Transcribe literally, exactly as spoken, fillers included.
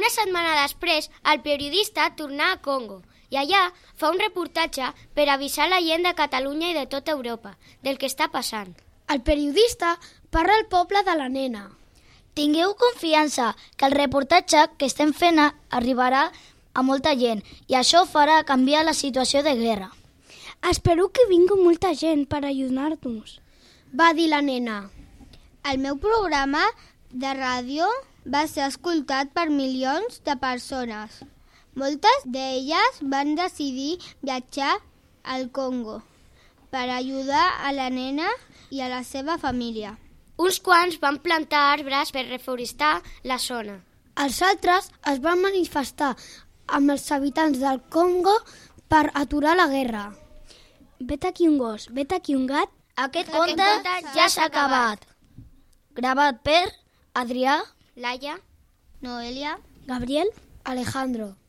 Una setmana després, el periodista tornà a Congo i allà fa un reportatge per avisar la gent de Catalunya i de tota Europa del que està passant. El periodista parla al poble de la nena. Tingueu confiança que el reportatge que estem fent arribarà a molta gent i això farà canviar la situació de guerra. Espero que vingui molta gent per ajudar-nos, va dir la nena. El meu programa de ràdio va ser escoltat per milions de persones. Moltes d'elles van decidir viatjar al Congo per ajudar a la nena i a la seva família. Uns quants van plantar arbres per reforestar la zona. Els altres es van manifestar amb els habitants del Congo per aturar la guerra. Vet aquí un gos, vet aquí un gat. Aquest conte ja s'ha acabat. Gravat per Adrià, Laia, Noelia, Gabriel, Alejandro.